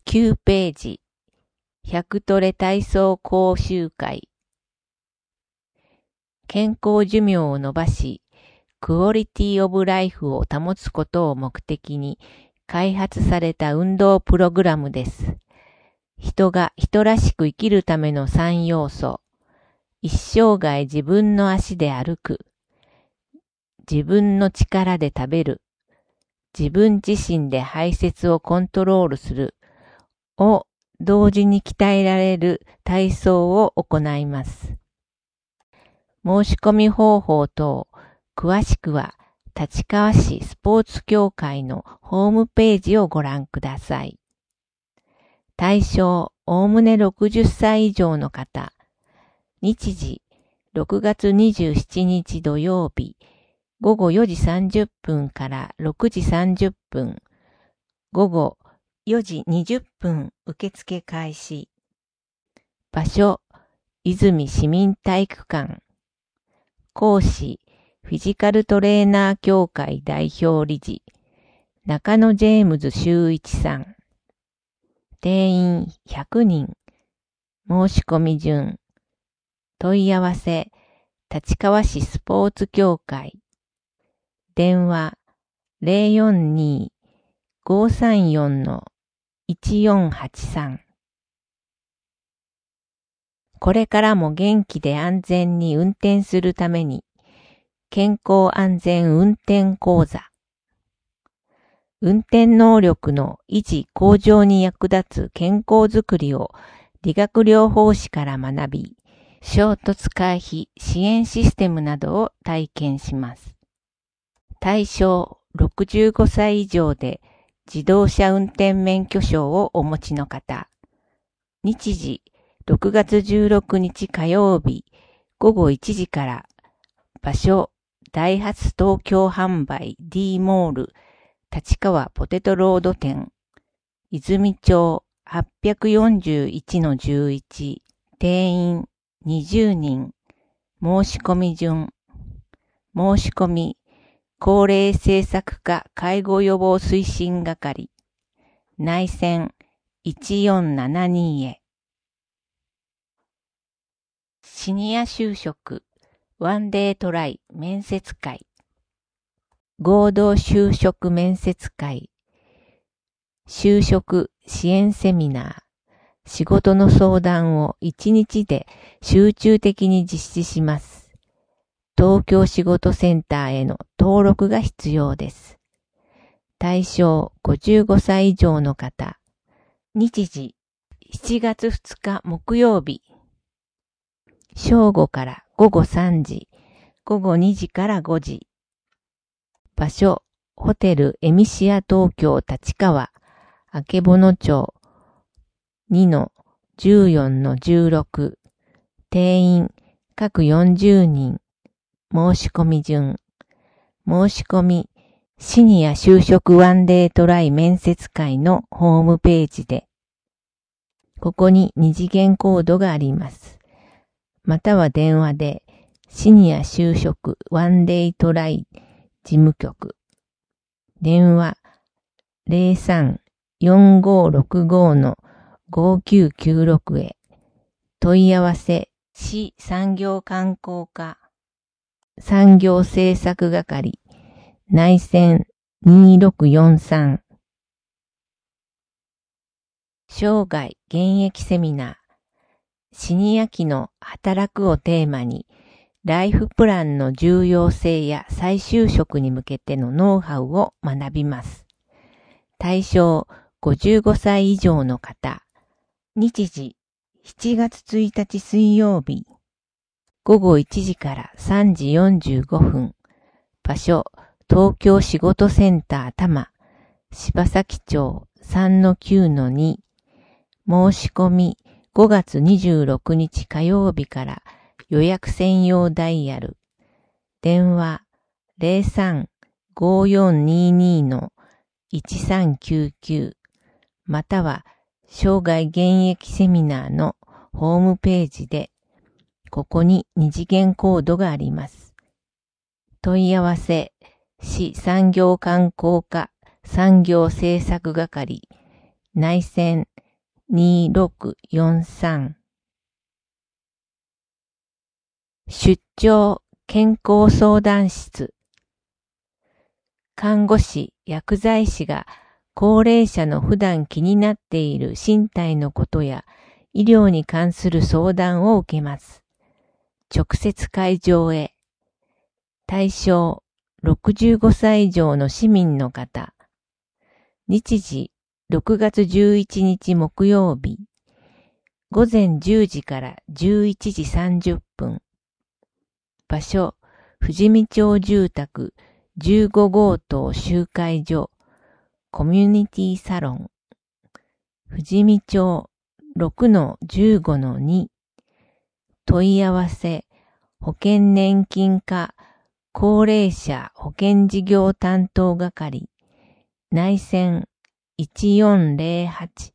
9ページ、100トレ体操講習会。健康寿命を伸ばし、クオリティオブライフを保つことを目的に開発された運動プログラムです。人が人らしく生きるための3要素。一生涯自分の足で歩く。自分の力で食べる。自分自身で排泄をコントロールする。を同時に鍛えられる体操を行います。申し込み方法等、詳しくは立川市スポーツ協会のホームページをご覧ください。対象、おおむね60歳以上の方。日時、6月27日土曜日、午後4時30分から6時30分、午後4時20分受付開始。場所、泉市民体育館。講師、フィジカルトレーナー協会代表理事、中野ジェームズ修一さん。定員100人。申し込み順。問い合わせ、立川市スポーツ協会。電話、042-534-1483。これからも元気で安全に運転するために、健康安全運転講座。運転能力の維持向上に役立つ健康づくりを理学療法士から学び、衝突回避支援システムなどを体験します。対象65歳以上で自動車運転免許証をお持ちの方。日時6月16日火曜日午後1時から。場所ダイハツ東京販売 D モール立川ポテトロード店泉町 841-11 定員20人申し込み順申し込み高齢政策課介護予防推進係内線1472へシニア就職ワンデートライ面接会合同就職面接会就職支援セミナー仕事の相談を1日で集中的に実施します。東京仕事センターへの登録が必要です。対象55歳以上の方。日時7月2日木曜日。正午から午後3時、午後2時から5時。場所、ホテルエミシア東京立川、曙町 2-14-16。定員各40人。申し込み順。申し込み、シニア就職ワンデートライ面接会のホームページで。ここに二次元コードがあります。または電話で、シニア就職ワンデートライ事務局。電話03-4565-5996へ。問い合わせ、市産業観光課。産業政策係。内線2643。生涯現役セミナー。シニア期の働くをテーマに、ライフプランの重要性や再就職に向けてのノウハウを学びます。対象55歳以上の方。日時7月1日水曜日。午後1時から3時45分。場所東京仕事センター多摩。柴崎町 3-9-2。申し込み5月26日火曜日から予約専用ダイヤル。電話03-5422-1399または生涯現役セミナーのホームページで、ここに二次元コードがあります。問い合わせ、市産業観光課産業政策係内線2643。出張健康相談室。看護師、薬剤師が高齢者の普段気になっている身体のことや医療に関する相談を受けます。直接会場へ。対象、65歳以上の市民の方。日時、6月11日木曜日。午前10時から11時30分。場所、富士見町住宅15号棟集会所、コミュニティサロン。富士見町 6-15-2。問い合わせ、保険年金課高齢者保険事業担当係。内線1408。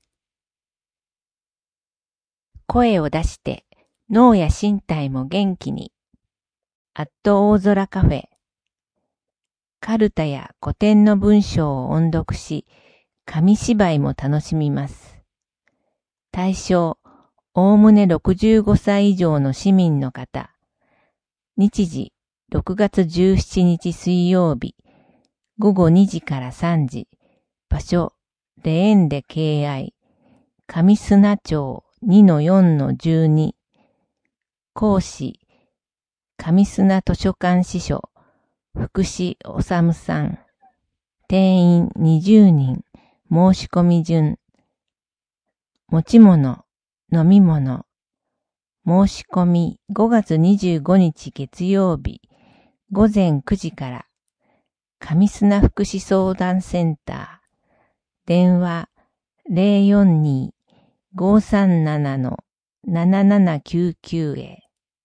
声を出して、脳や身体も元気に。アット大空カフェ。カルタや古典の文章を音読し、紙芝居も楽しみます。対象、おおむね65歳以上の市民の方。日時、6月17日水曜日。午後2時から3時。場所、レーンで敬愛。上砂町 2-4-12。講師、上砂図書館司書、福士治さん。定員20人。申し込み順。持ち物、飲み物。申し込み5月25日月曜日。午前9時から。上砂福祉相談センター。電話042-537-7799へ。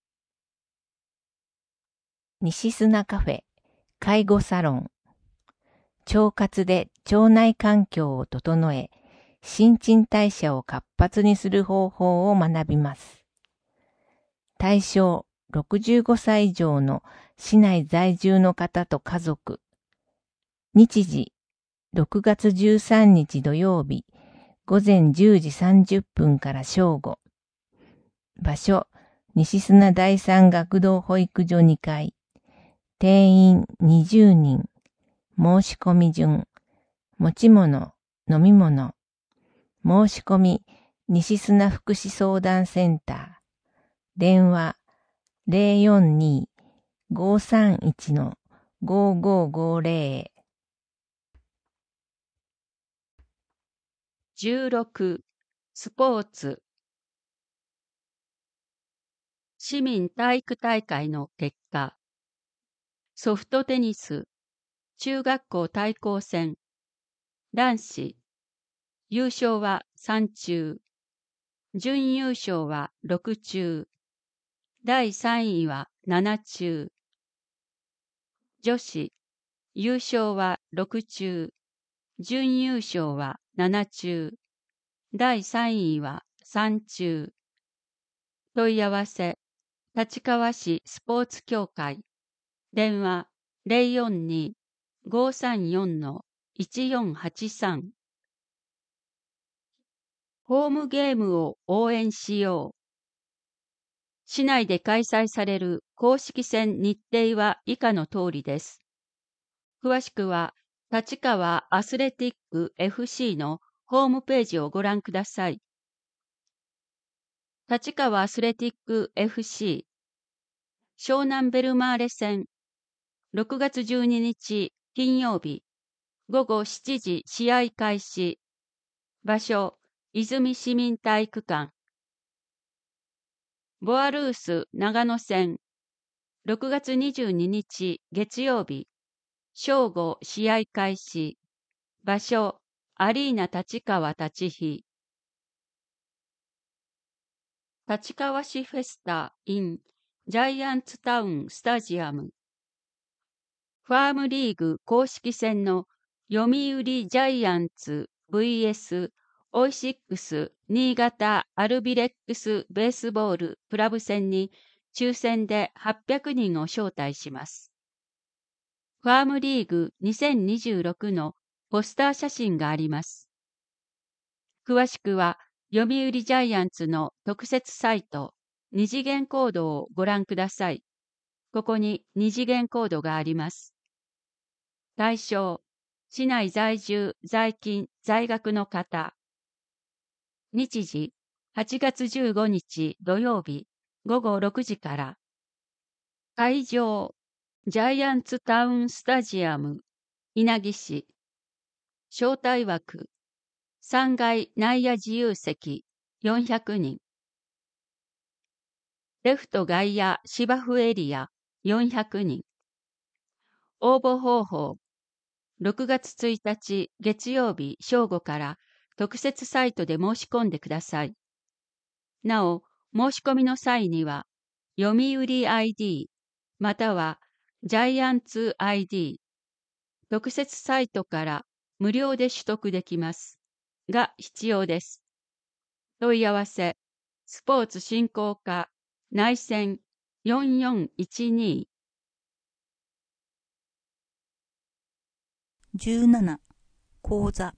西砂カフェ、介護サロン。腸活で腸内環境を整え、新陳代謝を活発にする方法を学びます。対象、65歳以上の市内在住の方と家族。日時、6月13日土曜日、午前10時30分から正午。場所、西砂第三学童保育所2階。定員20人。申し込み順。持ち物、飲み物。申し込み、西砂福祉相談センター。電話042-531-5550へ。 16. スポーツ。市民体育大会の結果。ソフトテニス、中学校対抗戦。男子、優勝は3中。準優勝は6中。第3位は7中。女子、優勝は6中。準優勝は7中。第3位は3中。問い合わせ、立川市スポーツ協会。電話042-534-1483。ホームゲームを応援しよう。市内で開催される公式戦日程は以下の通りです。詳しくは、立川アスレティック FC のホームページをご覧ください。立川アスレティック FC 湘南ベルマーレ戦6月12日金曜日午後7時試合開始。場所、泉市民体育館。ボアルース長野戦6月22日月曜日正午試合開始。場所、アリーナ立川立飛。立川市フェスタ in ジャイアンツタウンスタジアム。ファームリーグ公式戦の読売ジャイアンツ vs オイシックス新潟アルビレックスベースボールクラブ戦に抽選で800人を招待します。ファームリーグ2026のポスター写真があります。 詳しくは、読売ジャイアンツの特設サイト、二次元コードをご覧ください。ここに二次元コードがあります。対象、市内在住、在勤、在学の方。日時、8月15日土曜日午後6時から。会場、ジャイアンツタウンスタジアム、稲城市。招待枠、3階内野自由席400人。レフト外野芝生エリア400人。応募方法、6月1日月曜日正午から特設サイトで申し込んでください。なお、申し込みの際には、読売 ID またはジャイアンツ ID、特設サイトから無料で取得できますが必要です。問い合わせ、スポーツ振興課内線4412。 17、講座。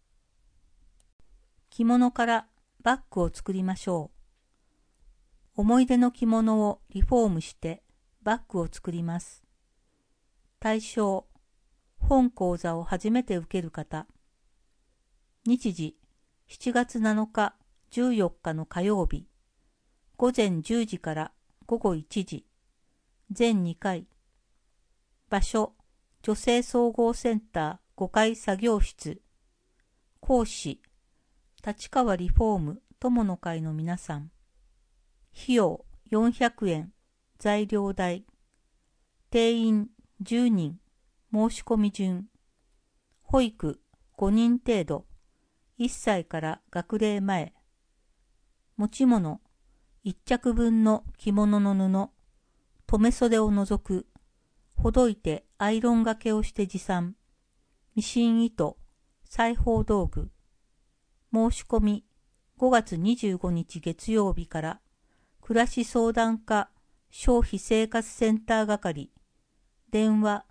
着物からバッグを作りましょう。思い出の着物をリフォームしてバッグを作ります。対象、本講座を初めて受ける方。日時、7月7日、14日の火曜日、午前10時から午後1時、全2回。場所、女性総合センター5階作業室。講師、立川リフォーム友の会の皆さん。費用400円、材料代。定員10人、申し込み順。保育5人程度、1歳から学齢前。持ち物、1着分の着物の布、留め袖を除く。ほどいてアイロンがけをして持参。ミシン糸、裁縫道具。申し込み5月25日月曜日から、暮らし相談課消費生活センター係。電話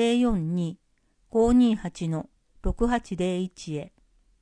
042-528-6801へ。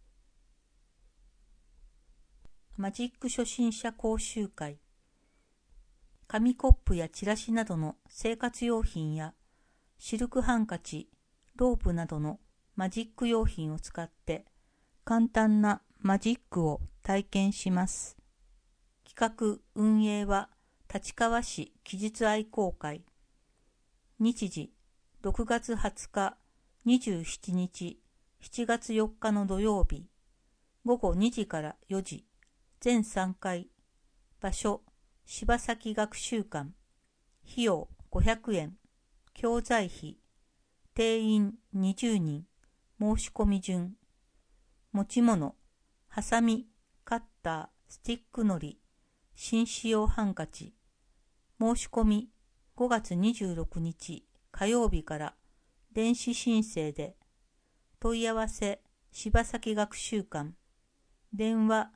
マジック初心者講習会。紙コップやチラシなどの生活用品やシルクハンカチ、ロープなどのマジック用品を使って簡単なマジックを体験します。企画・運営は立川市奇術愛好会。日時、6月20日、27日、7月4日の土曜日、午後2時から4時、全3回。場所、柴崎学習館。費用500円。教材費。定員20人。申し込み順。持ち物、ハサミ、カッター、スティックのり、紳士用ハンカチ。申し込み5月26日火曜日から電子申請で。問い合わせ、柴崎学習館。電話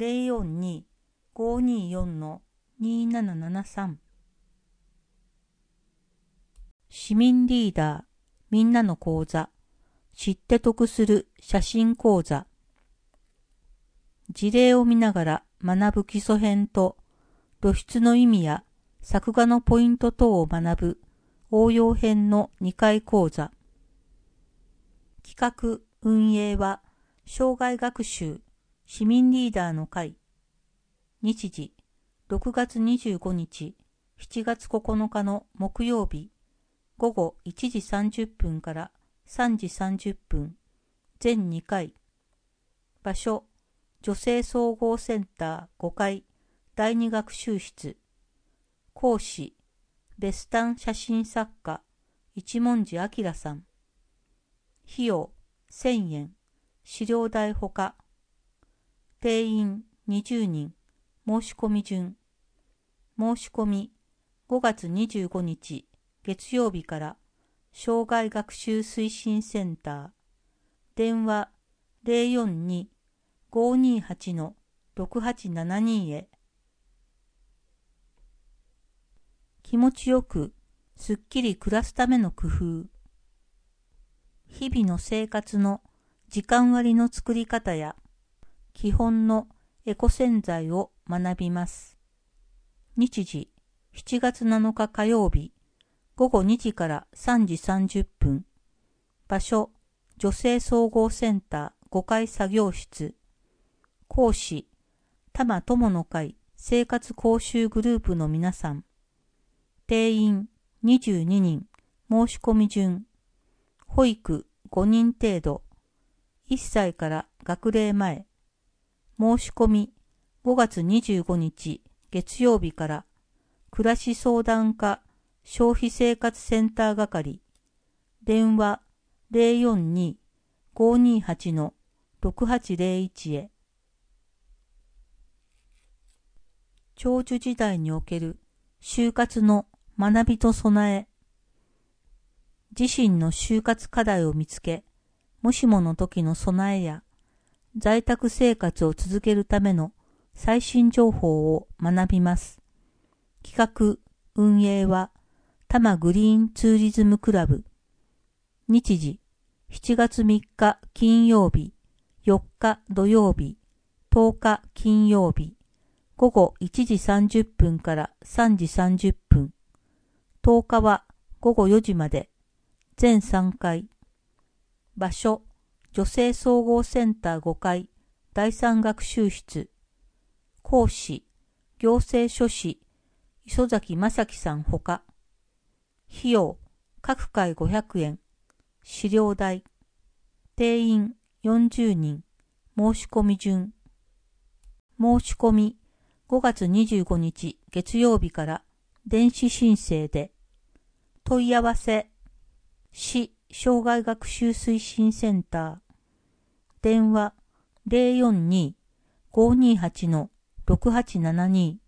042-524-2773。市民リーダー、みんなの講座。知って得する写真講座。事例を見ながら学ぶ基礎編と露出の意味や作画のポイント等を学ぶ応用編の2回講座。企画・運営は生涯学習市民リーダーの会。日時6月25日、7月9日の木曜日、午後1時30分から3時30分、全2回。場所、女性総合センター5階第2学習室。講師、ベスタン写真作家、一文字明さん。費用1000円、資料代ほか。定員20人、申し込み順。申し込み5月25日月曜日から、生涯学習推進センター。電話042-528-6872へ。気持ちよく、すっきり暮らすための工夫。日々の生活の時間割の作り方や、 基本のエコ洗剤を学びます。日時、7月7日火曜日、午後2時から3時30分。場所、女性総合センター5階作業室。講師、多摩友の会生活講習グループの皆さん。定員22人、申し込み順。保育5人程度。1歳から学齢前。申し込み5月25日月曜日から暮らし相談課消費生活センター係。電話042-528-6801へ。長寿時代における就活の学びと備え。自身の就活課題を見つけ、もしもの時の備えや、在宅生活を続けるための最新情報を学びます。企画・運営は多摩グリーンツーリズムクラブ。日時、7月3日金曜日、4日土曜日、10日金曜日、午後1時30分から3時30分。10日は午後4時まで。全3回。場所、女性総合センター5階、第3学習室。講師、行政書士、磯崎正樹さんほか。費用、各回500円。資料代。定員40人。申し込み順。申し込み、5月25日月曜日から電子申請で。問い合わせ、市障害学習推進センター。電話042-528-6872。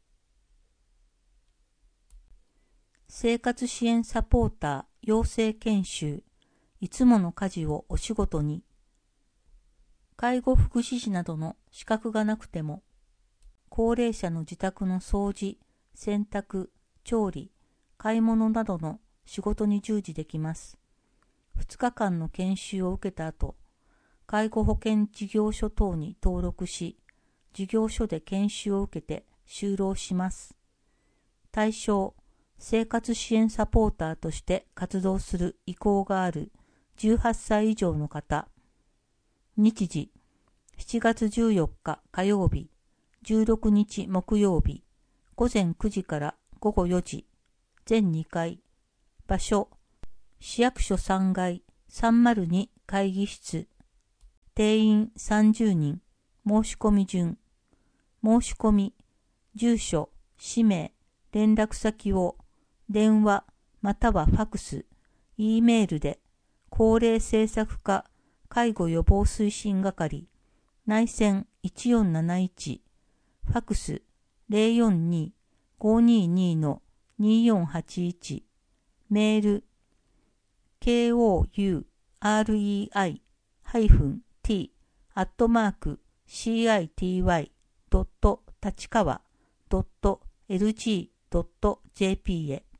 生活支援サポーター養成研修。いつもの家事をお仕事に。介護福祉士などの資格がなくても、高齢者の自宅の掃除、洗濯、調理、買い物などの仕事に従事できます。2日間の研修を受けた後、介護保険事業所等に登録し、事業所で研修を受けて就労します。対象、生活支援サポーターとして活動する意向がある18歳以上の方。日時、7月14日火曜日、16日木曜日、午前9時から午後4時、全2回。場所、市役所3階302会議室。定員30人。申し込み順。申し込み、住所、氏名、連絡先を電話またはファクス、Eメールで、高齢政策課介護予防推進係、内線1471、ファクス 042-522-2481、メール kouri-t@city.tachikawa.lg.jp へ。